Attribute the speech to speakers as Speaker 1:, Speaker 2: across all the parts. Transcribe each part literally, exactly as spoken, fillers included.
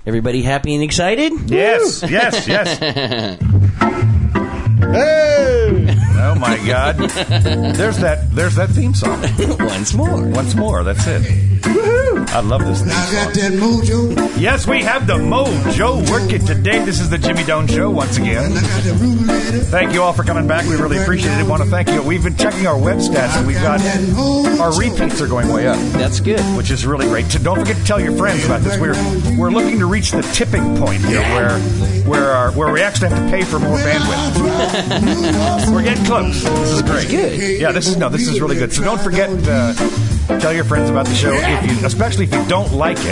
Speaker 1: Everybody happy and excited?
Speaker 2: Yes, Woo! yes, yes.
Speaker 3: Hey!
Speaker 2: Oh my God! There's that. There's that theme song.
Speaker 1: Once more.
Speaker 2: Once more. That's it. Woohoo! I love this theme
Speaker 4: I
Speaker 2: song.
Speaker 4: got that mojo.
Speaker 2: Yes, we have the mojo working today. This is the Jimmy Doan Show once again.
Speaker 4: And I got the roulator.
Speaker 2: Thank you all for coming back. We really appreciate it. I want to thank you. We've been checking our web stats, and we've got our repeats are going way up.
Speaker 1: That's good.
Speaker 2: Which is really great. Don't forget to tell your friends about this. We're we're looking to reach the tipping point here, where where our, where we actually have to pay for more bandwidth. We're getting close. This is great.
Speaker 1: Good.
Speaker 2: Yeah, this is no, this is really good. So don't forget. Uh, Tell your friends about the show, if you, especially if you don't like it.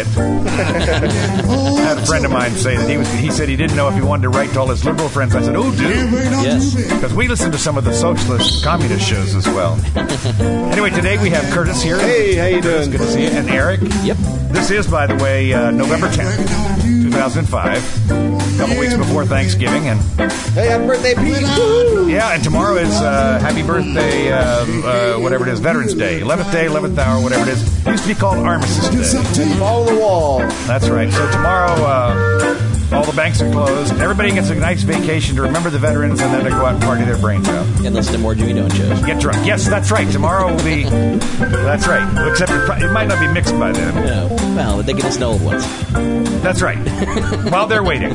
Speaker 2: I had a friend of mine say that he was. He said he didn't know if he wanted to write to all his liberal friends. I said, "Oh, do."
Speaker 1: Yes.
Speaker 2: Because we listen to some of the socialist, communist shows as well. Anyway, today we have Curtis here.
Speaker 3: Hey, how you
Speaker 2: Curtis,
Speaker 3: doing?
Speaker 2: good to see you. And Eric.
Speaker 1: Yep.
Speaker 2: This is, by the way, uh, November tenth, two thousand five. A couple weeks before Thanksgiving, and
Speaker 3: Hey, happy birthday, Pete. Woo!
Speaker 2: yeah, and tomorrow is uh, happy birthday, uh, uh, whatever it is, Veterans Day, eleventh day, eleventh hour, whatever it is. It used to be called Armistice Day.
Speaker 3: Follow the wall.
Speaker 2: That's right. So tomorrow, uh, all the banks are closed. Everybody gets a nice vacation to remember the veterans, and then to go out and party their brains out.
Speaker 1: And listen to more Jimmy Doan shows.
Speaker 2: Get drunk. Yes, that's right. Tomorrow will be. That's right. Except it, pro- it might not be mixed by then.
Speaker 1: No. Well, they can listen to old ones.
Speaker 2: That's right. While they're waiting.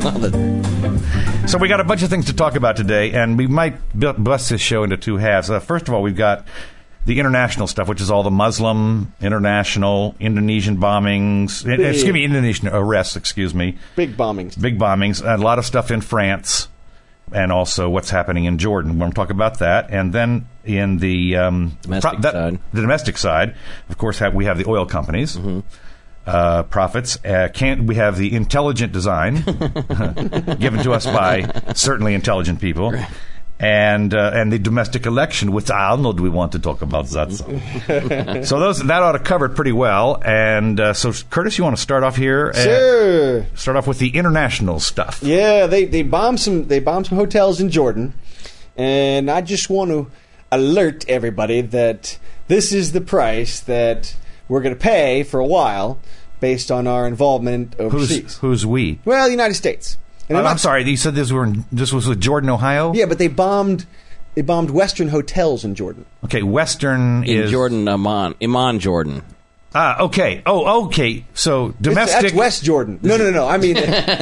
Speaker 2: So we got a bunch of things to talk about today, and we might bu- bust this show into two halves. Uh, first of all, we've got the international stuff, which is all the Muslim, international, Indonesian bombings. uh, Excuse me, Indonesian arrests, excuse me.
Speaker 3: Big bombings.
Speaker 2: Big bombings. A lot of stuff in France, and also what's happening in Jordan. We're going to talk about that. And then in the um,
Speaker 1: Domestic
Speaker 2: that-
Speaker 1: side.
Speaker 2: the domestic side, of course, have, we have the oil companies.
Speaker 1: Mm-hmm.
Speaker 2: Uh, profits. Uh, can't we have the intelligent design given to us by certainly intelligent people, and uh, and the domestic election, which I know we want to talk about that. So, so those that ought to cover it pretty well. And uh, so, Curtis, you want to start off here? Uh,
Speaker 3: Sure.
Speaker 2: Start off with the international stuff.
Speaker 3: Yeah, they they bombed some they bombed some hotels in Jordan, and I just want to alert everybody that this is the price that we're going to pay for a while based on our involvement overseas.
Speaker 2: Who's, who's we?
Speaker 3: Well, the United States. And
Speaker 2: Oh,
Speaker 3: I'm
Speaker 2: I'm
Speaker 3: not-
Speaker 2: sorry. You said this were in, this was with Jordan, Ohio.
Speaker 3: Yeah, but they bombed they bombed Western hotels in Jordan.
Speaker 2: Okay. Western
Speaker 1: In
Speaker 2: is
Speaker 1: Jordan, Amman. Iman, Jordan.
Speaker 2: Ah. Okay. Oh. Okay. So
Speaker 3: It's-
Speaker 2: domestic.
Speaker 3: That's West Jordan. No, no, no, no. I mean,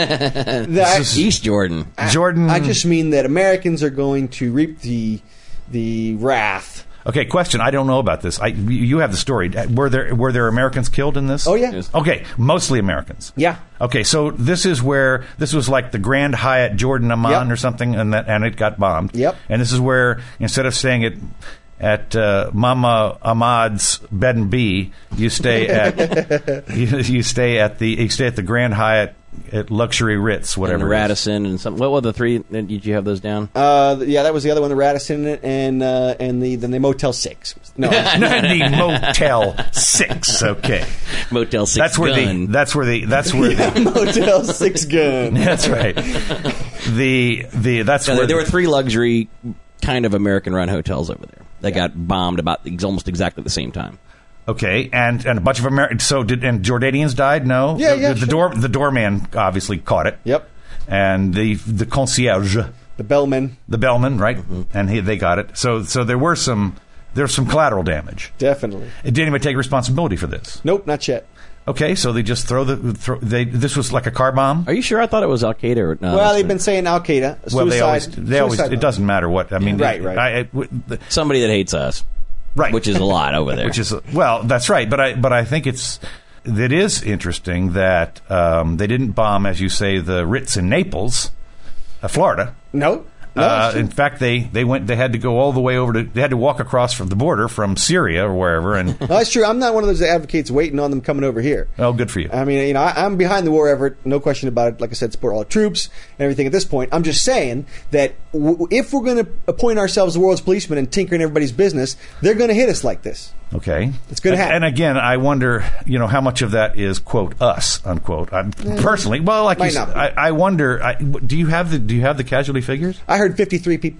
Speaker 3: the,
Speaker 2: is-
Speaker 1: East Jordan.
Speaker 2: Jordan.
Speaker 3: I just mean that Americans are going to reap the the wrath.
Speaker 2: Okay, question. I don't know about this. I, you have the story. Were there were there Americans killed in this?
Speaker 3: Oh yeah,
Speaker 1: Yes.
Speaker 2: Okay, mostly Americans.
Speaker 3: yeah.
Speaker 2: Okay, so this is where this was like the Grand Hyatt Jordan Amman
Speaker 3: Yep.
Speaker 2: or something, and that and it got bombed.
Speaker 3: Yep.
Speaker 2: And this is where instead of staying at at uh, Mama Ahmad's Bed and B, you stay at you, you stay at the you stay at the Grand Hyatt at Luxury Ritz,
Speaker 1: And
Speaker 2: whatever.
Speaker 1: the
Speaker 2: it is.
Speaker 1: Radisson and some. What were the three? Did you have those down?
Speaker 3: Uh, yeah, that was the other one, the Radisson, and uh, and the then the Motel Six. No,
Speaker 2: the Motel Six. Okay,
Speaker 1: Motel Six.
Speaker 2: that's where
Speaker 1: Gun.
Speaker 2: the that's where the that's where the,
Speaker 3: Motel Six gun.
Speaker 2: that's right. The the that's
Speaker 1: So
Speaker 2: where
Speaker 1: there
Speaker 2: the-
Speaker 1: were three luxury kind of American-run hotels over there that got bombed about ex- almost exactly the same time.
Speaker 2: Okay, and and a bunch of Americans. So did and Jordanians died? No.
Speaker 3: Yeah,
Speaker 2: the,
Speaker 3: yeah,
Speaker 2: The,
Speaker 3: sure.
Speaker 2: door the doorman obviously caught it.
Speaker 3: Yep,
Speaker 2: And the the concierge,
Speaker 3: the Bellman,
Speaker 2: the bellman, right? And he, they got it. So so there were some there's some collateral damage.
Speaker 3: definitely.
Speaker 2: Did anybody take responsibility for this?
Speaker 3: Nope, not yet.
Speaker 2: Okay, so they just throw the throw, they. This was like a car bomb.
Speaker 1: Are you sure? I thought it was Al Qaeda. Or, no,
Speaker 3: well,
Speaker 1: that's
Speaker 3: they've been saying Al Qaeda. Suicide,
Speaker 2: Well, they always they always
Speaker 3: suicide
Speaker 2: it doesn't matter what I mean.
Speaker 3: Right,
Speaker 2: it-
Speaker 3: right.
Speaker 2: I, it, w- the-
Speaker 1: somebody that hates us,
Speaker 2: right,
Speaker 1: which is a lot over there.
Speaker 2: which is well, that's right. But I but I think it's it is interesting that um, they didn't bomb, as you say, the Ritz in Naples, uh, Florida.
Speaker 3: No, no.
Speaker 2: Uh,
Speaker 3: it's true.
Speaker 2: in fact, they, they went. They had to go all the way over to. They had to walk across from the border from Syria or wherever. And
Speaker 3: no, that's true. I'm not one of those that advocates waiting on them coming over here.
Speaker 2: oh, good for you.
Speaker 3: I mean, you know, I, I'm behind the war effort, no question about it. Like I said, support all the troops and everything at this point. I'm just saying that w- if we're going to appoint ourselves the world's policemen and tinker in everybody's business, they're going to hit us like this.
Speaker 2: Okay,
Speaker 3: It's gonna
Speaker 2: And-
Speaker 3: happen.
Speaker 2: And again, I wonder, you know, how much of that is quote us unquote. I'm, personally, well, like you
Speaker 3: Might
Speaker 2: said,
Speaker 3: not be.
Speaker 2: I, I wonder. I, do you have the Do you have the casualty figures?
Speaker 3: I heard fifty-three people.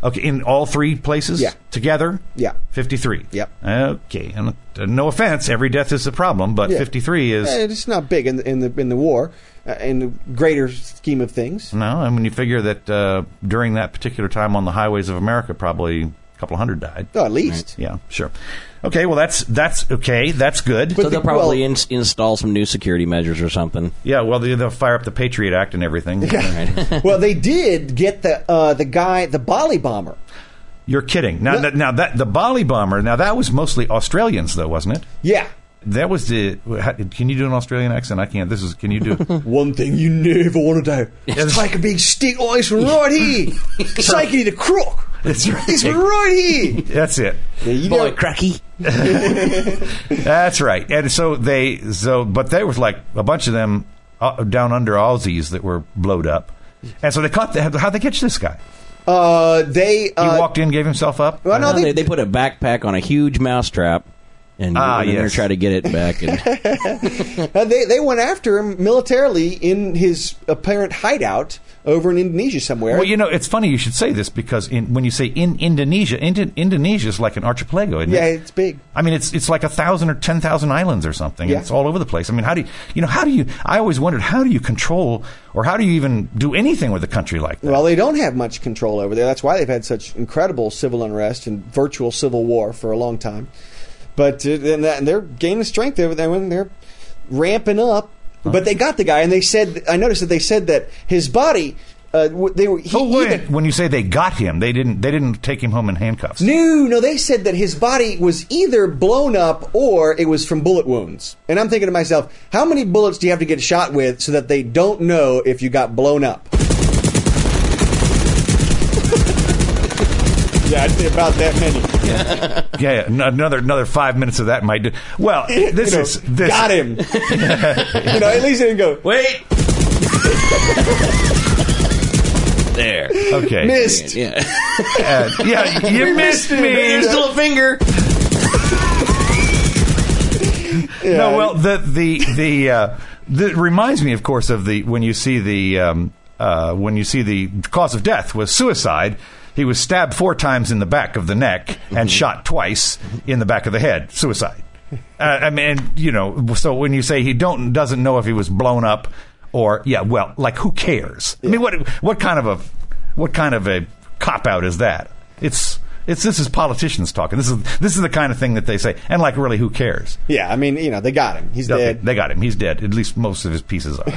Speaker 2: Okay, in all three places?
Speaker 3: Yeah.
Speaker 2: Together?
Speaker 3: Yeah.
Speaker 2: fifty-three.
Speaker 3: Yep.
Speaker 2: Okay. And uh, no offense, every death is a problem, but
Speaker 3: Yeah.
Speaker 2: fifty-three is...
Speaker 3: Eh, It's not big in the in the, in the war, uh, in the greater scheme of things.
Speaker 2: No, I mean, you figure that uh, during that particular time on the highways of America, probably a couple of hundred died.
Speaker 3: Oh, at least.
Speaker 2: Yeah, sure. Okay, well, that's that's okay. That's good.
Speaker 1: So they'll
Speaker 3: the-
Speaker 1: probably
Speaker 3: well-
Speaker 1: ins- install some new security measures or something.
Speaker 2: yeah, well, they, they'll fire up the Patriot Act and everything.
Speaker 3: Well, they did get the uh, the guy, the Bali bomber.
Speaker 2: You're kidding. Now,
Speaker 3: No.
Speaker 2: that, now that the Bali bomber. Now that was mostly Australians, though, wasn't it?
Speaker 3: Yeah.
Speaker 2: That was the. how- Can you do an Australian accent? I can't. This is. Can you do?
Speaker 3: One thing you never want to do is take a big stick like this one right here, shake it to crook.
Speaker 2: That's right.
Speaker 3: This one right here.
Speaker 2: That's it.
Speaker 3: Yeah, you
Speaker 1: Boy,
Speaker 3: know,
Speaker 1: cracky.
Speaker 2: That's right. And so they. So, but there was like a bunch of them uh, down under Aussies that were blowed up, and so they caught. The, how'd they catch this guy?
Speaker 3: uh, they
Speaker 2: He
Speaker 3: uh,
Speaker 2: walked in, gave himself up.
Speaker 3: Well, no,
Speaker 1: No,
Speaker 3: they-
Speaker 1: they, they put a backpack on a huge mousetrap, and
Speaker 2: Ah,
Speaker 1: and then they're
Speaker 2: yes.
Speaker 1: trying to get it back. And
Speaker 3: uh, they they went after him militarily in his apparent hideout over in Indonesia somewhere.
Speaker 2: Well, you know, it's funny you should say this because in, when you say in Indonesia, Indo- Indonesia is like an archipelago, isn't
Speaker 3: yeah,
Speaker 2: it?
Speaker 3: it's big.
Speaker 2: I mean, it's it's like a thousand or ten thousand islands or something.
Speaker 3: Yeah.
Speaker 2: It's all over the place. I mean, how do you, you know, how do you? I always wondered how do you control or how do you even do anything with a country like that?
Speaker 3: Well, they don't have much control over there. That's why they've had such incredible civil unrest and virtual civil war for a long time. But uh, and that, and they're gaining strength over there when they're ramping up. But they got the guy, and they said, I noticed that they said that his body, uh, w- they were. He,
Speaker 2: oh, wait.
Speaker 3: either-
Speaker 2: When you say they got him, they didn't. They didn't take him home in handcuffs.
Speaker 3: No, no, they said that his body was either blown up or it was from bullet wounds. And I'm thinking to myself, how many bullets do you have to get shot with so that they don't know if you got blown up? Yeah, I'd say about that many.
Speaker 2: Yeah, yeah. n- Another another five minutes of that might do. Well, this
Speaker 3: You know,
Speaker 2: is this.
Speaker 3: got him. You know, at least they didn't go,
Speaker 1: wait, there.
Speaker 2: Okay.
Speaker 3: missed.
Speaker 1: Yeah,
Speaker 2: Uh, yeah, you missed me.
Speaker 1: there's still a finger.
Speaker 3: Yeah.
Speaker 2: No, well, the the the uh, that reminds me, of course, of the when you see the um, uh, when you see the cause of death was suicide. He was stabbed four times in the back of the neck and shot twice in the back of the head. Suicide. Uh, I mean, you know, so when you say he don't doesn't know if he was blown up or yeah, well, like who cares? I mean, what what kind of a what kind of a cop out is that? It's it's this is politicians talking. This is this is the kind of thing that they say, and like really, who cares?
Speaker 3: Yeah, I mean, you know, they got him. He's
Speaker 2: Okay,
Speaker 3: dead.
Speaker 2: they got him. He's dead. At least most of his pieces are.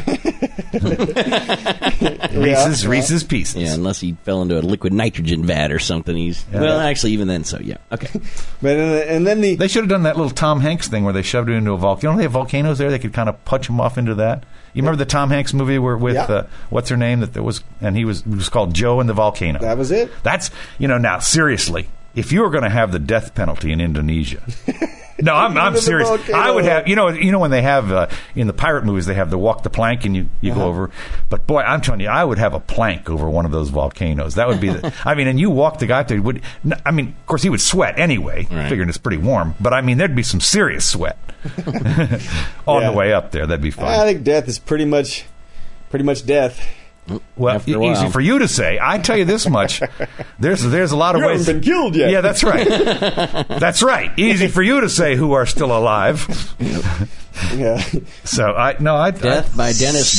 Speaker 3: Yeah,
Speaker 2: Reese's
Speaker 3: yeah.
Speaker 2: Reese's pieces.
Speaker 1: Yeah, unless he fell into a liquid nitrogen vat or something. He's well, actually, even then. So yeah, okay.
Speaker 3: But uh, and then the
Speaker 2: They should have done that little Tom Hanks thing where they shoved it into a volcano. You know, they have volcanoes there. They could kind of punch him off into that. You remember the Tom Hanks movie where with
Speaker 3: Yeah.
Speaker 2: uh, what's her name that there was, and he was it was called Joe and the Volcano.
Speaker 3: that was it.
Speaker 2: That's you know now seriously, if you were going to have the death penalty in Indonesia. No, I'm, I'm
Speaker 3: Into the
Speaker 2: serious.
Speaker 3: volcano.
Speaker 2: I would have, you know, you know when they have uh, in the pirate movies they have the walk the plank and you, you
Speaker 3: Uh-huh.
Speaker 2: go over. But boy, I'm telling you, I would have a plank over one of those volcanoes. That would be the. I mean, and you walk the guy up there. Would n- I mean, of course, he would sweat anyway,
Speaker 1: Right.
Speaker 2: figuring it's pretty warm. But I mean, there'd be some serious sweat on
Speaker 3: Yeah.
Speaker 2: the way up there. That'd be fun.
Speaker 3: I think death is pretty much, pretty much death.
Speaker 2: Well,
Speaker 1: After a
Speaker 2: e-
Speaker 1: while.
Speaker 2: easy for you to say. I tell you this much: there's there's a lot of
Speaker 3: You
Speaker 2: ways.
Speaker 3: haven't been killed yet.
Speaker 2: Yeah, that's right. That's right. Easy for you to say who are still alive.
Speaker 3: Yeah.
Speaker 2: So I no, I
Speaker 1: Death by Dennis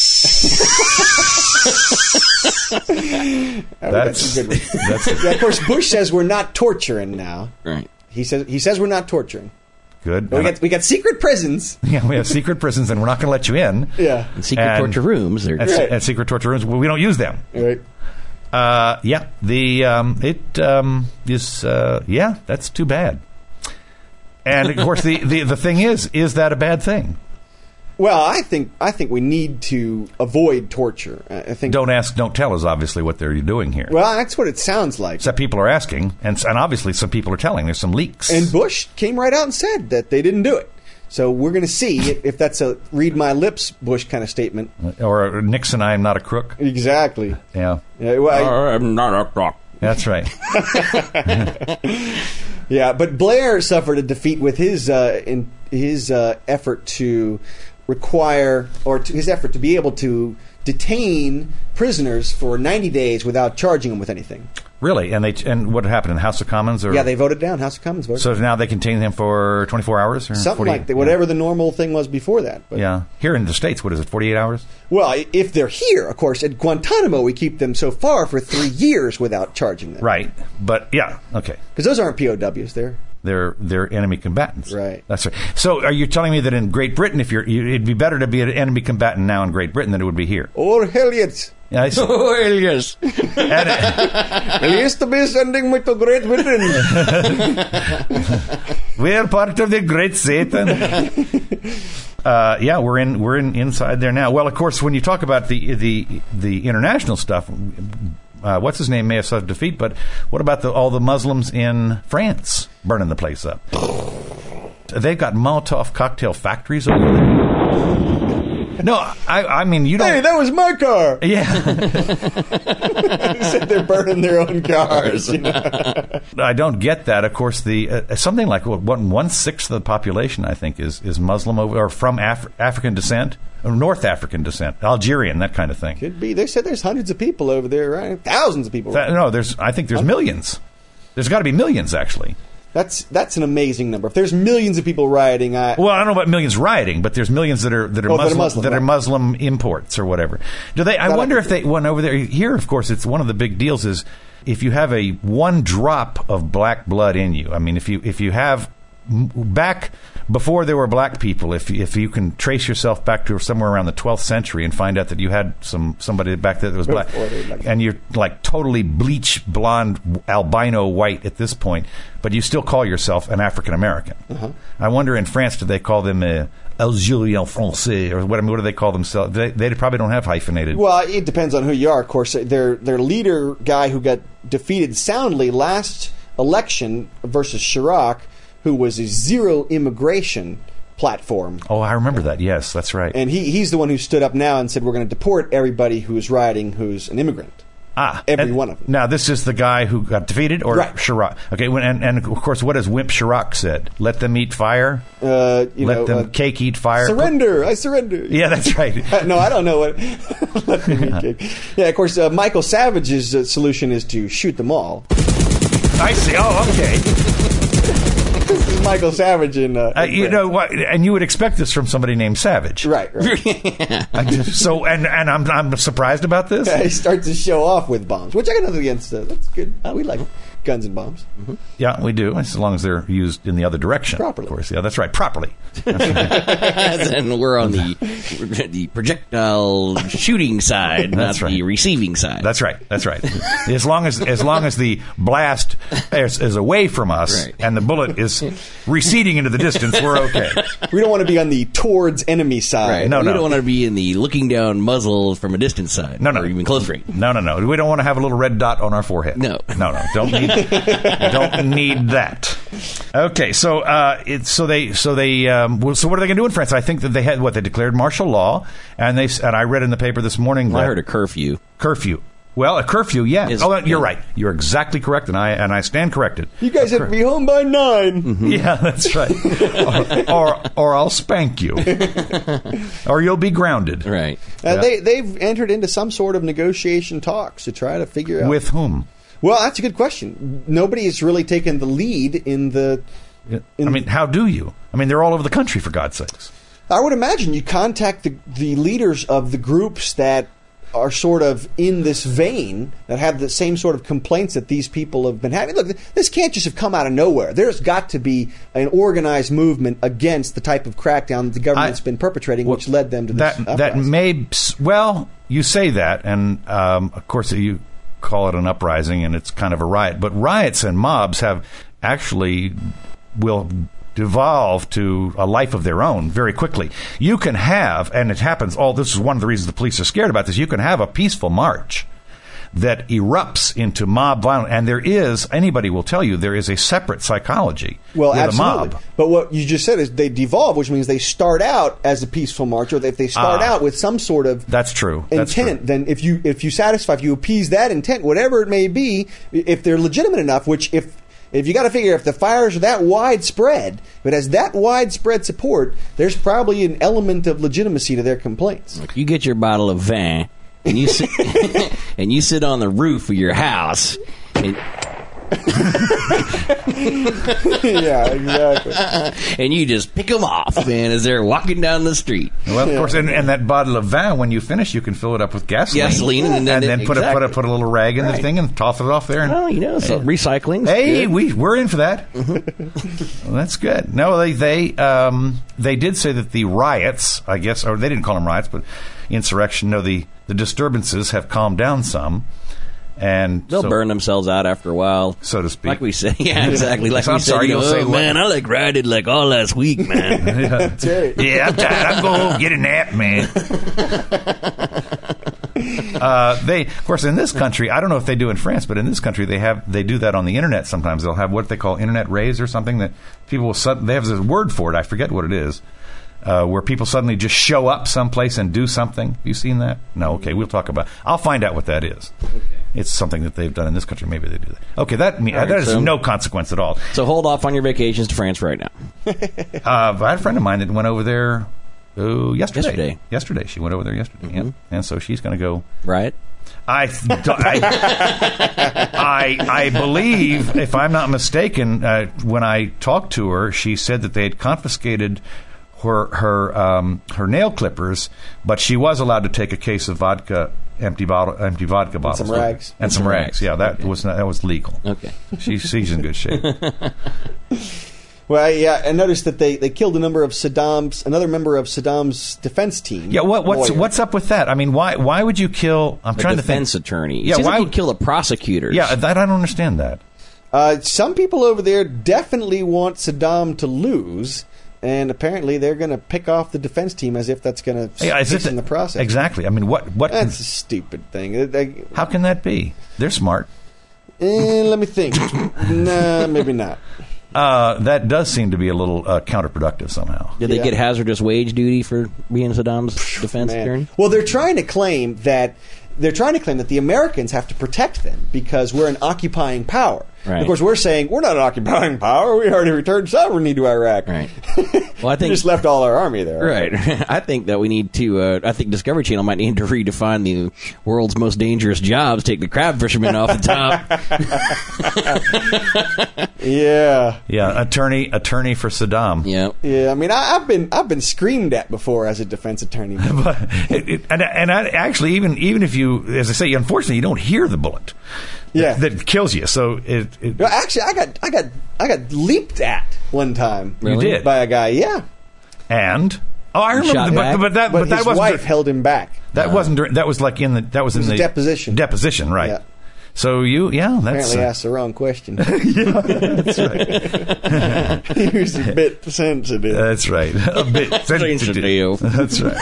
Speaker 1: Drill.
Speaker 2: That's
Speaker 3: a good one.
Speaker 2: that's
Speaker 3: Yeah, of course, Bush says we're not torturing now.
Speaker 1: Right.
Speaker 3: He says he says we're not torturing.
Speaker 2: good.
Speaker 3: But we got we got secret prisons.
Speaker 2: Yeah, we have secret prisons, and we're not going to let you in.
Speaker 3: Yeah.
Speaker 1: And secret
Speaker 2: And-
Speaker 1: torture rooms. They're
Speaker 2: And,
Speaker 3: Right.
Speaker 2: and secret torture rooms, we don't use them.
Speaker 3: Right.
Speaker 2: Uh, yeah, the um, it um, is uh, yeah, that's too bad. And of course, the, the the thing is, is that a bad thing?
Speaker 3: Well, I think I think we need to avoid torture. I I think.
Speaker 2: Don't ask, don't tell is obviously what they're doing here.
Speaker 3: Well, that's what it sounds like.
Speaker 2: Except people are asking, and and obviously some people are telling. There's some leaks.
Speaker 3: And Bush came right out and said that they didn't do it. So we're going to see if, if that's a read my lips Bush kind of statement.
Speaker 2: or Nixon, I am not a crook.
Speaker 3: Exactly.
Speaker 2: Yeah,
Speaker 3: Yeah, well, I-
Speaker 1: I'm not a rock.
Speaker 2: that's right.
Speaker 3: yeah, but Blair suffered a defeat with his uh, in his uh, effort to require, or to, his effort to be able to detain prisoners for ninety days without charging them with anything.
Speaker 2: Really? And they and what happened in the House of Commons? Or,
Speaker 3: Yeah, they voted down. House of Commons voted.
Speaker 2: So now they contain him for twenty-four hours or
Speaker 3: Something
Speaker 2: forty
Speaker 3: like that. Whatever the normal thing was before that. But,
Speaker 2: Yeah. Here in the States, what is it, forty-eight hours?
Speaker 3: Well, if they're here, of course, at Guantanamo, we keep them so far for three years without charging them.
Speaker 2: Right. But, yeah, okay.
Speaker 3: Because those aren't P O Ws. They're
Speaker 2: They're they're enemy combatants.
Speaker 3: Right.
Speaker 2: That's right. So are you telling me that in Great Britain, if you're, you, it'd be better to be an enemy combatant now in Great Britain than it would be here?
Speaker 3: or Heliots.
Speaker 2: Yeah, I see.
Speaker 1: Oh, yes.
Speaker 2: And, uh,
Speaker 3: He used to be sending me to Great Britain.
Speaker 2: we're part of the Great Satan. Uh, yeah, we're in we're in inside there now. Well, of course, when you talk about the the the international stuff, uh, what's his name may have suffered defeat, but what about the, all the Muslims in France burning the place up? They've got Molotov cocktail factories over there. No, I I mean you don't.
Speaker 3: Hey, that was my car.
Speaker 2: Yeah.
Speaker 3: He said they're burning their own cars. You know?
Speaker 2: I don't get that. Of course, the uh, something like what one, one sixth of the population, I think, is is Muslim over, or from Af- African descent, or North African descent, Algerian, that kind of thing.
Speaker 3: Could be. They said there's hundreds of people over there, right? Thousands of people.
Speaker 2: That, no, there's. I think there's millions. There's got to be millions, actually.
Speaker 3: That's that's an amazing number. If there's millions of people rioting, I,
Speaker 2: Well, I don't know about millions rioting, but there's millions that are that are
Speaker 3: Oh, that are
Speaker 2: Muslim
Speaker 3: Muslim,
Speaker 2: that are
Speaker 3: right.
Speaker 2: Muslim imports or whatever. Do they? I
Speaker 3: That I
Speaker 2: wonder
Speaker 3: could
Speaker 2: if they went over there. Here, of course, it's one of the big deals is if you have a one drop of black blood in you. I mean, if you if you have back before there were black people, if if you can trace yourself back to somewhere around the twelfth century and find out that you had some somebody back there that was black,
Speaker 3: Before they were black.
Speaker 2: and you're like totally bleach blonde albino white at this point, but you still call yourself an African American.
Speaker 3: Uh-huh.
Speaker 2: I wonder in France, do they call them uh, Algérien Français or what? I mean, what do they call themselves? They, they probably don't have hyphenated.
Speaker 3: Well, it depends on who you are. Of course, their their leader guy who got defeated soundly last election versus Chirac, who was a zero immigration platform.
Speaker 2: Oh, I remember that. Yes, that's right.
Speaker 3: And he he's the one who stood up now and said, we're going to deport everybody who's rioting who's an immigrant.
Speaker 2: Ah,
Speaker 3: every
Speaker 2: and
Speaker 3: one of them.
Speaker 2: Now, this is the guy who got defeated, or
Speaker 3: Right.
Speaker 2: Chirac? Okay, when, and, and of course, what has Wimp Chirac said? Let them eat fire.
Speaker 3: Uh, you
Speaker 2: Let
Speaker 3: know,
Speaker 2: them
Speaker 3: uh,
Speaker 2: cake eat fire.
Speaker 3: surrender. I surrender.
Speaker 2: Yeah, that's right.
Speaker 3: Uh, no, I don't know what. Let me eat cake. Yeah, of course, uh, Michael Savage's uh, solution is to shoot them all.
Speaker 2: I see. Oh, okay.
Speaker 3: This is Michael Savage in. Uh,
Speaker 2: Uh,
Speaker 3: in
Speaker 2: you
Speaker 3: France.
Speaker 2: know what? And you would expect this from somebody named Savage.
Speaker 3: Right, right.
Speaker 2: I just- so, and and I'm I'm surprised about this.
Speaker 3: he starts to show off with bombs, which I got nothing against. Uh, that's good. Uh, we like guns and bombs.
Speaker 2: Yeah, we do, as long as they're used in the other direction.
Speaker 3: Properly.
Speaker 2: Of course. Yeah, that's right. Properly.
Speaker 1: And we're on the the projectile shooting side, not
Speaker 2: That's right.
Speaker 1: the receiving side.
Speaker 2: That's right. That's right. As long as as long as the blast is, is away from us
Speaker 1: Right.
Speaker 2: and the bullet is receding into the distance, we're okay.
Speaker 3: We don't want to be on the towards enemy side.
Speaker 1: Right.
Speaker 2: No,
Speaker 1: we
Speaker 2: no.
Speaker 1: don't want to be in the looking down muzzle from a distant side.
Speaker 2: No, no.
Speaker 1: Or even close range.
Speaker 2: No, no, no. We don't want to have a little red dot on our forehead.
Speaker 1: No.
Speaker 2: no, no. Don't need. don't need that. Okay, so uh, it's so they so they um, well, so what are they going to do in France? I think that they had what they declared martial law, and they s- and I read in the paper this morning
Speaker 1: Well,
Speaker 2: that
Speaker 1: I heard a curfew.
Speaker 2: curfew. Well, a curfew, yeah.
Speaker 1: Is-
Speaker 2: oh, you're
Speaker 1: yeah.
Speaker 2: right. You're exactly correct, and I and I stand corrected.
Speaker 3: You guys have to be home by nine.
Speaker 2: Yeah, that's right. or, or or I'll spank you, or you'll be grounded.
Speaker 1: Right.
Speaker 3: Uh,
Speaker 2: Yeah.
Speaker 3: They they've entered into some sort of negotiation talks to try to figure out.
Speaker 2: With whom?
Speaker 3: Well, that's a good question. Nobody has really taken the lead in the.
Speaker 2: I
Speaker 3: In-
Speaker 2: mean, how do you? I mean, they're all over the country, for God's sakes.
Speaker 3: I would imagine you contact the the leaders of the groups that are sort of in this vein, that have the same sort of complaints that these people have been having. Look, this can't just have come out of nowhere. There's got to be an organized movement against the type of crackdown that the government's
Speaker 2: I-
Speaker 3: been perpetrating, which led them to this
Speaker 2: that that
Speaker 3: uprising.
Speaker 2: may well you say that, and um, of course you call it an uprising, and it's kind of a riot. But riots and mobs have actually will devolve to a life of their own very quickly. You can have, and it happens. All this is one of the reasons the police are scared about this. You can have a peaceful march that erupts into mob violence, and there is anybody will tell you there is a separate psychology
Speaker 3: Well,
Speaker 2: with
Speaker 3: absolutely.
Speaker 2: a mob.
Speaker 3: But what you just said is they devolve, which means they start out as a peaceful march, or if they start
Speaker 2: Ah.
Speaker 3: out with some sort of
Speaker 2: That's true. That's
Speaker 3: intent,
Speaker 2: true.
Speaker 3: then if you if you satisfy, if you appease that intent, whatever it may be, if they're legitimate enough, which if if you got to figure if the fires are that widespread, if it has that widespread support, there's probably an element of legitimacy to their complaints.
Speaker 1: You get your bottle of vin, and you sit, and you sit on the roof of your house, And,
Speaker 3: Yeah, exactly.
Speaker 1: and you just pick them off, man, as they're walking down the street.
Speaker 2: Well, of course, and, and that bottle of vin, when you finish, you can fill it up with gasoline.
Speaker 1: Gasoline, and then-
Speaker 2: and then put, a, put, a,
Speaker 1: exactly.
Speaker 2: put a little rag in the
Speaker 1: Right.
Speaker 2: thing and toss it off there. And,
Speaker 1: Well, you know, so recycling.
Speaker 2: hey, we, we're in for that. Well, that's good. No, they they um, they did say that the riots, I guess, or they didn't call them riots, but insurrection, no, the, the disturbances have calmed down some. And
Speaker 1: They'll
Speaker 2: so,
Speaker 1: burn themselves out after a while.
Speaker 2: so to speak.
Speaker 1: Like we said. Yeah, exactly. Like
Speaker 2: So
Speaker 1: we
Speaker 2: I'm
Speaker 1: said,
Speaker 2: sorry,
Speaker 1: you know,
Speaker 2: you'll say
Speaker 1: oh,
Speaker 2: what?
Speaker 1: man, I like riding like all last week, man.
Speaker 3: That's right.
Speaker 2: Yeah, I'm tired. I'm going home, get a nap, man. uh, they, of course, in this country, I don't know if they do in France, but in this country, they have they do that on the internet. Sometimes they'll have what they call internet raves or something that people will. Sud- they have this word for it. I forget what it is. Uh, where people suddenly just show up someplace and do something. Have you seen that? No. Okay, we'll talk about. I'll find out what that is. Okay. It's something that they've done in this country. Maybe they do that. Okay, that me-
Speaker 1: All right,
Speaker 2: that is
Speaker 1: so-
Speaker 2: no consequence at all.
Speaker 1: So hold off on your vacations to France right now.
Speaker 2: Uh, I had a friend of mine that went over there oh, yesterday.
Speaker 1: Yesterday.
Speaker 2: Yesterday. She went over there yesterday.
Speaker 1: Mm-hmm.
Speaker 2: Yeah. And so she's going to go.
Speaker 1: Right?
Speaker 2: I, I, I, I believe, if I'm not mistaken, uh, when I talked to her, she said that they had confiscated her her um, her nail clippers, but she was allowed to take a case of vodka, empty bottle, empty vodka bottles,
Speaker 3: some rags.
Speaker 2: and,
Speaker 1: And
Speaker 2: some
Speaker 1: some
Speaker 2: rags.
Speaker 1: rags.
Speaker 2: Yeah, that
Speaker 1: Okay.
Speaker 2: was not, that was legal.
Speaker 1: Okay.
Speaker 2: She, she's in good shape.
Speaker 3: Well, yeah, I noticed that they, they killed a number of Saddam's another member of Saddam's defense team.
Speaker 2: Yeah, what, what's
Speaker 3: lawyer.
Speaker 2: what's up with that? I mean, why why would you kill? I'm
Speaker 1: A
Speaker 2: trying to think.
Speaker 1: defense attorney.
Speaker 2: Yeah,
Speaker 1: Yeah,
Speaker 2: why
Speaker 1: why
Speaker 2: would-
Speaker 1: would kill the prosecutors?
Speaker 2: Yeah, that, I don't understand that.
Speaker 3: Uh, some people over there definitely want Saddam to lose, and apparently they're going to pick off the defense team as if that's going to
Speaker 2: Yeah, as if
Speaker 3: hasten the process.
Speaker 2: Exactly. I mean, what what?
Speaker 3: That's a stupid thing. Uh, they-
Speaker 2: how can that be? They're smart.
Speaker 3: eh, let me think. Nah, maybe not.
Speaker 2: Uh, that does seem to be a little uh, counterproductive somehow.
Speaker 1: Did they
Speaker 3: Yeah.
Speaker 1: get hazardous wage duty for being Saddam's defense
Speaker 3: Man.
Speaker 1: attorney?
Speaker 3: Well, they're trying to claim that they're trying to claim that the Americans have to protect them because we're an occupying power.
Speaker 1: Right.
Speaker 3: Of course, we're saying we're not an occupying power. We already returned sovereignty to Iraq.
Speaker 1: Right. Well, I
Speaker 3: We
Speaker 1: think
Speaker 3: just left all our army there.
Speaker 1: Right. I think that we need to. Uh, I think Discovery Channel might need to redefine the world's most dangerous jobs. Take the crab fishermen off the top.
Speaker 3: Yeah.
Speaker 2: Yeah, attorney attorney for Saddam.
Speaker 1: Yeah.
Speaker 3: Yeah, I mean, I, I've been I've been screamed at before as a defense attorney.
Speaker 2: But it, it, and and I, actually, even even if you, as I say, unfortunately, you don't hear the bullet.
Speaker 3: Yeah.
Speaker 2: that, that kills you. So it, it
Speaker 3: Well, actually, I got I got I got leaped at one time.
Speaker 2: you
Speaker 1: Really?
Speaker 2: did,
Speaker 3: by a guy. Yeah,
Speaker 2: and oh, I remember,
Speaker 1: Shot
Speaker 2: but,
Speaker 1: back?
Speaker 2: but that
Speaker 3: but,
Speaker 2: but, that
Speaker 3: his
Speaker 2: wasn't
Speaker 3: wife
Speaker 2: dur-
Speaker 3: held him back.
Speaker 2: that wasn't during, that was like in the that was,
Speaker 3: was
Speaker 2: in
Speaker 3: a
Speaker 2: the
Speaker 3: deposition.
Speaker 2: deposition, right?
Speaker 3: Yeah.
Speaker 2: So you, yeah, that's
Speaker 3: Apparently,
Speaker 2: uh,
Speaker 3: asked the wrong question.
Speaker 2: that's right.
Speaker 3: He was a bit sensitive.
Speaker 2: That's right. A bit sensitive.
Speaker 1: Sensitive.
Speaker 2: That's right.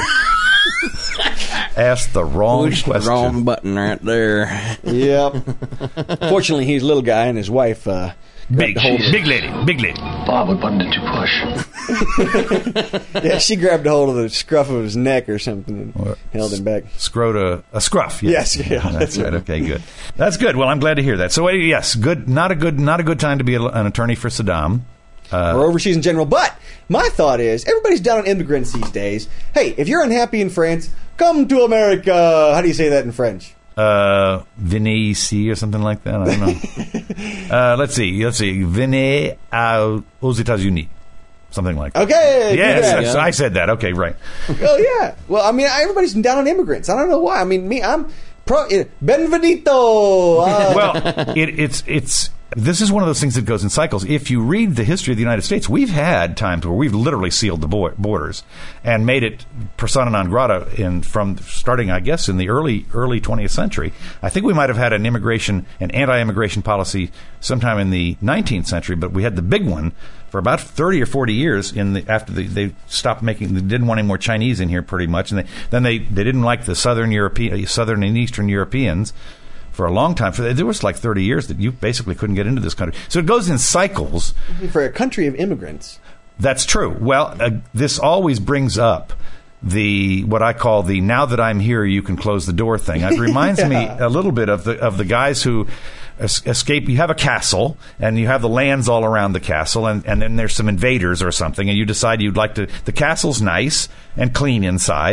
Speaker 2: Asked the wrong
Speaker 1: Push the
Speaker 2: question.
Speaker 1: wrong button right there.
Speaker 3: Yep. Fortunately, he's a little guy, and his wife uh,
Speaker 2: Big,
Speaker 3: grabbed a hold of
Speaker 2: big lady, big lady.
Speaker 5: Bob, what button did you push?
Speaker 3: Yeah, she grabbed a hold of the scruff of his neck or something and
Speaker 2: What?
Speaker 3: held him back.
Speaker 2: Scrota, a scruff.
Speaker 3: Yes, yeah,
Speaker 2: that's,
Speaker 3: that's
Speaker 2: right.
Speaker 3: right.
Speaker 2: Okay, good. That's good. Well, I'm glad to hear that. So, uh, yes, good. Not a good, not a good time to be a, an attorney for Saddam. Uh,
Speaker 3: or overseas in general. But my thought is, everybody's down on immigrants these days. Hey, if you're unhappy in France, come to America. How do you say that in French?
Speaker 2: uh, Venez or something like that. I don't know. uh, let's see. Let's see. Venez à, aux États-Unis. Something like that.
Speaker 3: Okay.
Speaker 2: Yes,
Speaker 3: do that.
Speaker 2: that's- I said that. Okay, right.
Speaker 3: Oh yeah. Well, I mean, everybody's down on immigrants. I don't know why. I mean, me, I'm pro. Benvenuto. Uh,
Speaker 2: Well, it, it's it's this is one of those things that goes in cycles. If you read the history of the United States, we've had times where we've literally sealed the bo- borders and made it persona non grata in from starting, I guess, in the early early twentieth century. I think we might have had an immigration an anti-immigration policy sometime in the nineteenth century, but we had the big one for about thirty or forty years in the, after the, they stopped making, they didn't want any more Chinese in here pretty much, and they, then they, they didn't like the Southern European, Southern and Eastern Europeans for a long time. For there was like thirty years that you basically couldn't get into this country. So it goes in cycles.
Speaker 3: for a country of immigrants.
Speaker 2: That's true. Well, uh, this always brings up the what I call the "now that I'm here, you can close the door" thing. It reminds me
Speaker 3: Yeah.
Speaker 2: a little bit of the of the guys who es- escape. You have a castle, and you have the lands all around the castle, and, and then there's some invaders or something, and you decide you'd like to. The castle's nice and clean inside,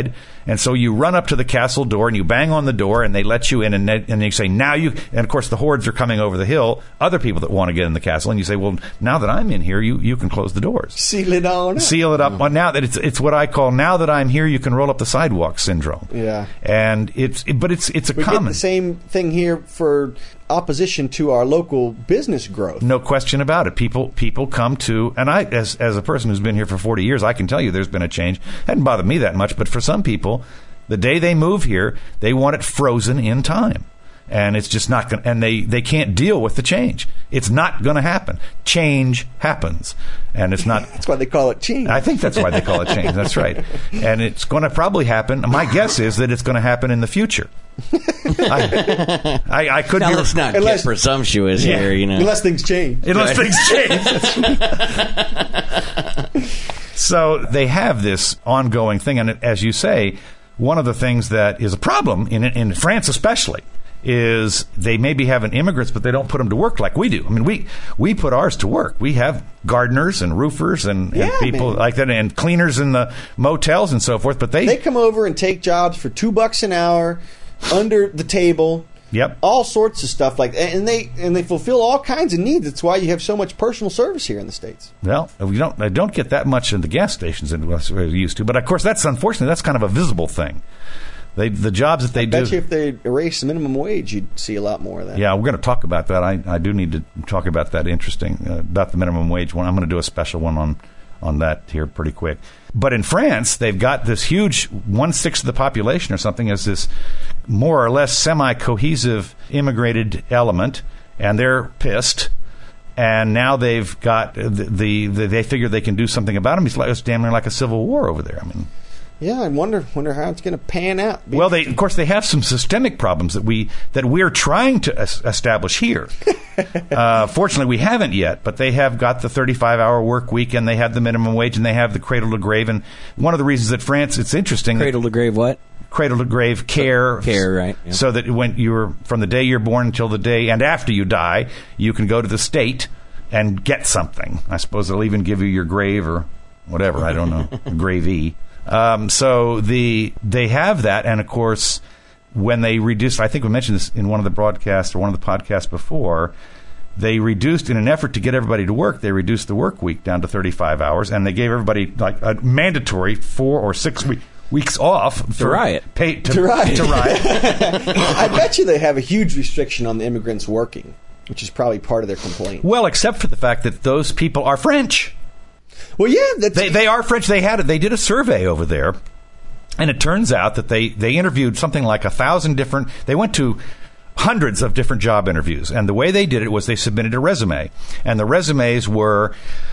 Speaker 2: And so you run up to the castle door and you bang on the door and they let you in and they, and they say, now you, and of course the hordes are coming over the hill, other people that want to get in the castle, and you say, well, now that I'm in here, you, you can close the doors.
Speaker 3: Seal it on up.
Speaker 2: Seal it up. Mm-hmm. Well, now that it's, it's what I call, now that I'm here, you can roll up the sidewalk syndrome.
Speaker 3: Yeah.
Speaker 2: And it's, it, but it's, it's a
Speaker 3: we
Speaker 2: common.
Speaker 3: get the same thing here for opposition to our local business growth.
Speaker 2: No question about it. People people come to, and I, as as a person who's been here for forty years, I can tell you there's been a change. It hasn't bothered me that much, but for some people, the day they move here, they want it frozen in time. And it's just not going to, and they, they can't deal with the change. It's not going to happen. Change happens. And it's not.
Speaker 3: That's why they call it change.
Speaker 2: I think that's why they call it change. That's right. And it's going to probably happen. My guess is that it's going to happen in the future. I, I, I could
Speaker 1: now,
Speaker 2: be.
Speaker 1: let's not
Speaker 3: unless,
Speaker 1: get presumptuous
Speaker 2: yeah,
Speaker 1: here, you know.
Speaker 3: Unless things change.
Speaker 2: Unless things change. So they have this ongoing thing. And as you say, one of the things that is a problem, in in France especially, is they maybe have an immigrants, but they don't put them to work like we do. I mean, we we put ours to work. We have gardeners and roofers and,
Speaker 3: yeah,
Speaker 2: and people
Speaker 3: man.
Speaker 2: like that, and cleaners in the motels and so forth. But they
Speaker 3: They come over and take jobs for two bucks an hour, under the table.
Speaker 2: Yep.
Speaker 3: All sorts of stuff like that, and they and they fulfill all kinds of needs. That's why you have so much personal service here in the States.
Speaker 2: Well, we don't. I don't get that much in the gas stations as we used to. But of course, that's unfortunately that's kind of a visible thing. They the jobs that they
Speaker 3: I
Speaker 2: do.
Speaker 3: bet you if they erase the minimum wage, you'd see a lot more of that.
Speaker 2: Yeah, we're going to talk about that. I, I do need to talk about that. Interesting uh, about the minimum wage one. I'm going to do a special one on on that here pretty quick. But in France, they've got this huge one-sixth of the population or something as this more or less semi-cohesive immigrated element, and they're pissed. And now they've got the, the, the they figure they can do something about them. It's, like, it's damn near like a civil war over there. I mean,
Speaker 3: yeah, I wonder wonder how it's going to pan out. Be
Speaker 2: well, they of course they have some systemic problems that we that we're trying to es- establish here. uh, fortunately, we haven't yet, but they have got the thirty-five hour work week, and they have the minimum wage, and they have the cradle to grave. And one of the reasons that France, it's interesting,
Speaker 1: Cradle to grave what?
Speaker 2: Cradle to grave care,
Speaker 1: care, right? Yeah.
Speaker 2: So that when you're from the day you're born until the day and after you die, you can go to the state and get something. I suppose they'll even give you your grave or whatever. I don't know, gravy. Um, so the they have that, and of course, when they reduced, I think we mentioned this in one of the broadcasts or one of the podcasts before, they reduced, in an effort to get everybody to work, they reduced the work week down to thirty-five hours, and they gave everybody like a mandatory four or six week, weeks off
Speaker 1: to
Speaker 2: for
Speaker 1: riot.
Speaker 2: Pay, to,
Speaker 3: To riot.
Speaker 2: To riot.
Speaker 3: I bet you they have a huge restriction on the immigrants working, which is probably part of their complaint.
Speaker 2: Well, except for the fact that those people are French.
Speaker 3: Well, yeah, that's,
Speaker 2: They they are French. They had it. They did a survey over there, and it turns out that they, they interviewed something like a thousand different. They went to hundreds of different job interviews, and the way they did it was they submitted a resume, and the resumes were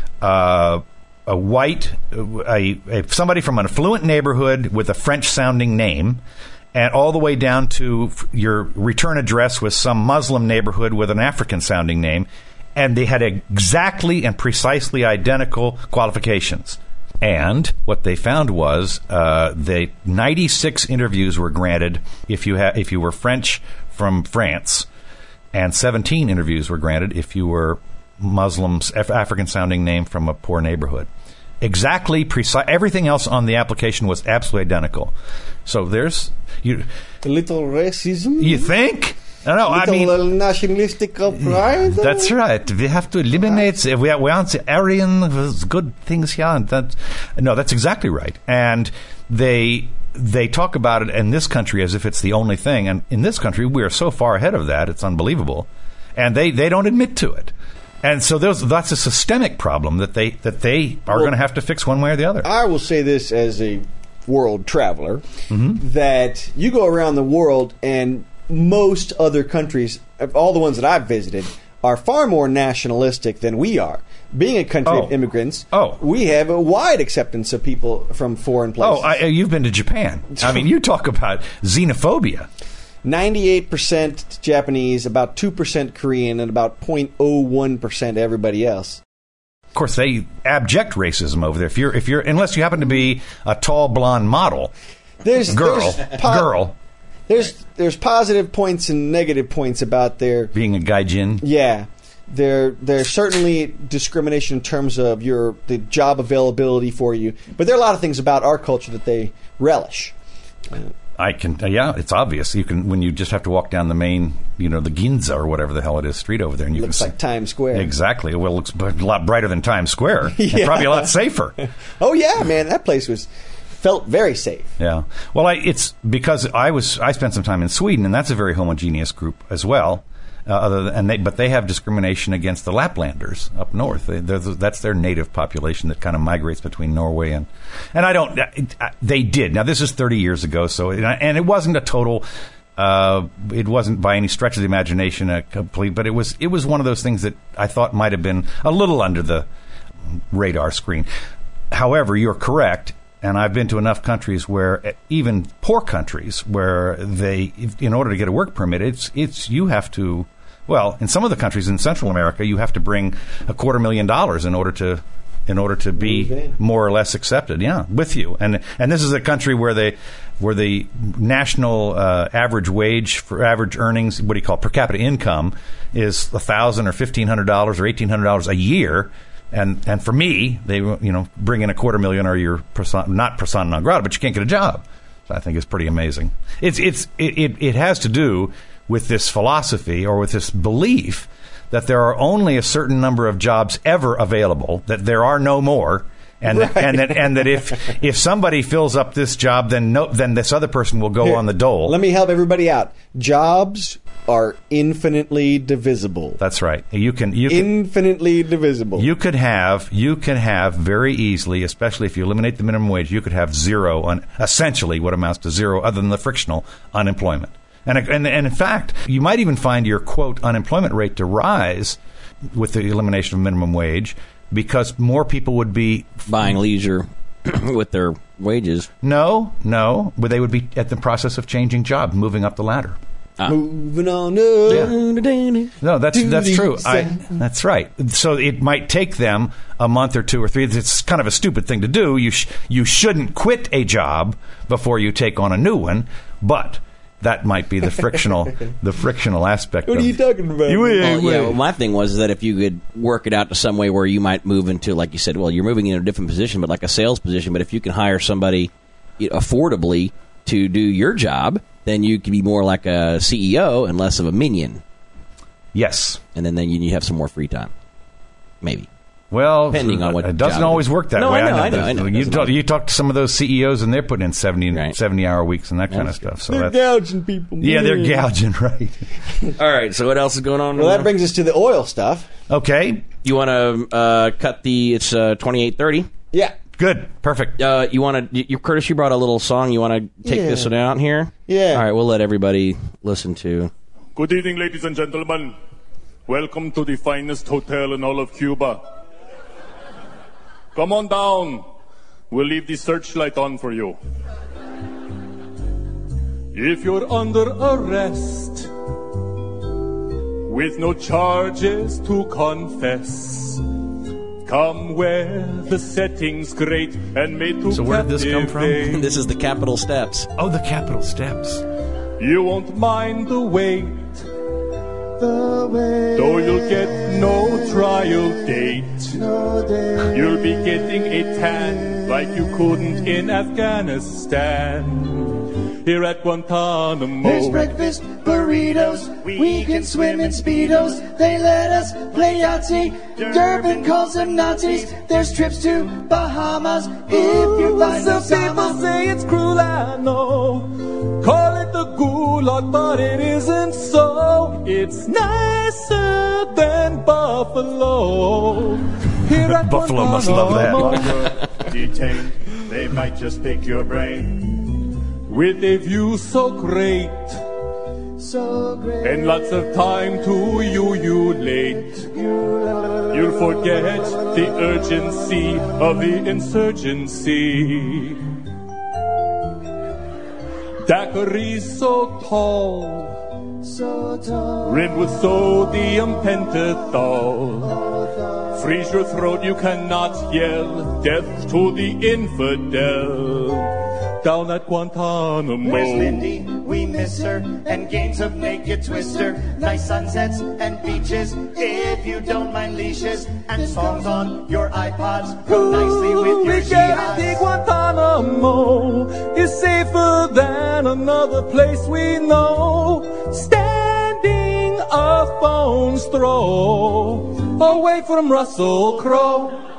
Speaker 2: uh, a white, a, a somebody from an affluent neighborhood with a French sounding name. And all the way down to your return address was some Muslim neighborhood with an African-sounding name. And they had exactly and precisely identical qualifications. And what they found was uh, the ninety-six interviews were granted if you ha- if you were French from France, and seventeen interviews were granted if you were Muslims, Af- African-sounding name from a poor neighborhood. Exactly precise. Everything else on the application was absolutely identical. So there's you.
Speaker 3: a little racism.
Speaker 2: You think? No, no. I
Speaker 3: little
Speaker 2: mean,
Speaker 3: nationalistic pride.
Speaker 2: that's right. We have to eliminate. We we aren't the Aryan with good things here. And that, no, that's exactly right. And they they talk about it in this country as if it's the only thing. And in this country, we are so far ahead of that. It's unbelievable. And they, they don't admit to it. And so those, that's a systemic problem that they that they are
Speaker 3: Well,
Speaker 2: going to have to fix one way or the other.
Speaker 3: I will say this as a world traveler,
Speaker 2: Mm-hmm.
Speaker 3: that you go around the world and most other countries, all the ones that I've visited, are far more nationalistic than we are. Being a country
Speaker 2: Oh.
Speaker 3: of immigrants,
Speaker 2: Oh.
Speaker 3: we have a wide acceptance of people from foreign places.
Speaker 2: Oh, I, you've been to Japan. I mean, you talk about xenophobia.
Speaker 3: ninety-eight percent Japanese, about two percent Korean, and about zero point zero one percent everybody else.
Speaker 2: Of course, they abject racism over there. If you're, if you're, unless you happen to be a tall blonde model,
Speaker 3: There's
Speaker 2: girl,
Speaker 3: there's po-
Speaker 2: girl,
Speaker 3: There's there's positive points and negative points about their
Speaker 2: being a gaijin.
Speaker 3: yeah. There there's certainly discrimination in terms of your the job availability for you, but there are a lot of things about our culture that they relish.
Speaker 2: I can, uh, yeah, it's obvious. You can when you just have to walk down the main, you know, the Ginza or whatever the hell it is street over there, and you
Speaker 3: Looks
Speaker 2: can
Speaker 3: like Times Square.
Speaker 2: Exactly. Well, it looks b- a lot brighter than Times Square,
Speaker 3: Yeah.
Speaker 2: and probably a lot safer.
Speaker 3: Oh yeah, man, that place was felt very safe.
Speaker 2: Yeah. Well, I, it's because I was I spent some time in Sweden, and that's a very homogeneous group as well. Uh, other than, and they, but they have discrimination against the Laplanders up north. They, they're the, that's their native population that kind of migrates between Norway and and I don't. It, uh, they did. Now this is thirty years ago, so and, I, and it wasn't a total. Uh, it wasn't by any stretch of the imagination a complete, but it was it was one of those things that I thought might have been a little under the radar screen. However, you're correct. And I've been to enough countries where, even poor countries, where they, in order to get a work permit, it's it's you have to, well, in some of the countries in Central America, you have to bring a quarter million dollars in order to, in order to be more or less accepted. Yeah, with you. And and this is a country where they, where the national uh, average wage for average earnings, what do you call it, per capita income, is a thousand or fifteen hundred dollars or eighteen hundred dollars a year. And and for me, they you know bring in a quarter million, or you're persona, not persona non grata, but you can't get a job. So I think it's pretty amazing. It's it's it, it, it has to do with this philosophy or with this belief that there are only a certain number of jobs ever available, that there are no more, and
Speaker 3: right.
Speaker 2: that, and that and that if if somebody fills up this job, then no, then this other person will go
Speaker 3: Here,
Speaker 2: on the dole.
Speaker 3: Let me help everybody out. Jobs are infinitely divisible.
Speaker 2: That's right. You can you can,
Speaker 3: infinitely divisible.
Speaker 2: You could have you could have very easily, especially if you eliminate the minimum wage, you could have zero on essentially what amounts to zero, other than the frictional unemployment. And and and in fact, you might even find your quote unemployment rate to rise with the elimination of minimum wage, because more people would be
Speaker 1: buying leisure with their wages.
Speaker 2: No, no, but they would be at the process of changing job, moving up the ladder.
Speaker 1: Ah.
Speaker 3: Moving on up.
Speaker 2: Yeah. No, that's that's true. I, that's right. So it might take them a month or two or three. It's kind of a stupid thing to do. You sh- you shouldn't quit a job before you take on a new one, but that might be the frictional the frictional aspect.
Speaker 3: What
Speaker 2: of,
Speaker 3: are you talking about?
Speaker 2: You,
Speaker 1: Well, yeah, well, my thing was that if you could work it out to some way where you might move into, like you said, well, you're moving into a different position, but like a sales position. But if you can hire somebody you know, affordably to do your job, then you can be more like a C E O and less of a minion.
Speaker 2: Yes.
Speaker 1: And then, then you have some more free time. Maybe.
Speaker 2: Well,
Speaker 1: depending on what
Speaker 2: it doesn't
Speaker 1: job
Speaker 2: always
Speaker 1: it is.
Speaker 2: work that
Speaker 1: No,
Speaker 2: way.
Speaker 1: I know, I know,
Speaker 2: that.
Speaker 1: I know. It
Speaker 2: You
Speaker 1: doesn't
Speaker 2: talk,
Speaker 1: always-
Speaker 2: you talk to some of those C E Os, and they're putting in seventy,
Speaker 1: Right.
Speaker 2: seventy hour weeks and that kind of
Speaker 1: That's
Speaker 2: stuff. So
Speaker 3: They're
Speaker 2: that's,
Speaker 3: gouging people.
Speaker 2: yeah, they're
Speaker 3: man.
Speaker 2: gouging, right?
Speaker 1: All right, so what else is going on?
Speaker 3: Well, that brings us to the oil stuff.
Speaker 2: Okay,
Speaker 1: You want to uh, cut the, it's uh, twenty-eight thirty.
Speaker 3: Yeah.
Speaker 2: good, perfect.
Speaker 1: Uh, you want to, you, Curtis, you brought a little song. You want to take
Speaker 3: Yeah.
Speaker 1: this one out here?
Speaker 3: Yeah.
Speaker 1: All right, we'll let everybody listen to.
Speaker 5: Good evening, ladies and gentlemen. Welcome to the finest hotel in all of Cuba. Come on down. We'll leave the searchlight on for you. If you're under arrest with no charges to confess, come where the setting's great and made to
Speaker 2: So where did this come from?
Speaker 5: captivate.
Speaker 1: This is the Capitol Steps.
Speaker 2: Oh, the Capitol Steps.
Speaker 5: You won't mind the wait,
Speaker 4: The way
Speaker 5: though you'll get no trial date.
Speaker 4: no day.
Speaker 5: You'll be getting a tan like you couldn't in Afghanistan. Here at Guantanamo,
Speaker 4: There's breakfast, burritos, we can swim in Speedos. They let us play Yahtzee, Durbin calls them Nazis. There's trips to Bahamas if you find
Speaker 5: some
Speaker 4: Osama.
Speaker 5: people say it's cruel, I know. Call it the gulag, but it isn't so. It's nicer than Buffalo. Here at
Speaker 2: Buffalo must love that.
Speaker 5: Guantanamo, detained, they might just pick your brain. With a view so great
Speaker 4: So great.
Speaker 5: and lots of time to ululate, you'll forget the urgency of the insurgency. Daiquiris so tall,
Speaker 4: So tall.
Speaker 5: rimmed with sodium pentothal. Freeze your throat, you cannot yell death to the infidel. down at Guantanamo.
Speaker 4: Where's Lindy? We miss her. And games of naked twister. Nice sunsets and beaches. If you don't mind leashes. And songs on your iPods. Go nicely with your
Speaker 5: We guarantee
Speaker 4: jihads.
Speaker 5: Guantanamo is safer than another place we know. Standing a phone's throw away from Russell Crowe.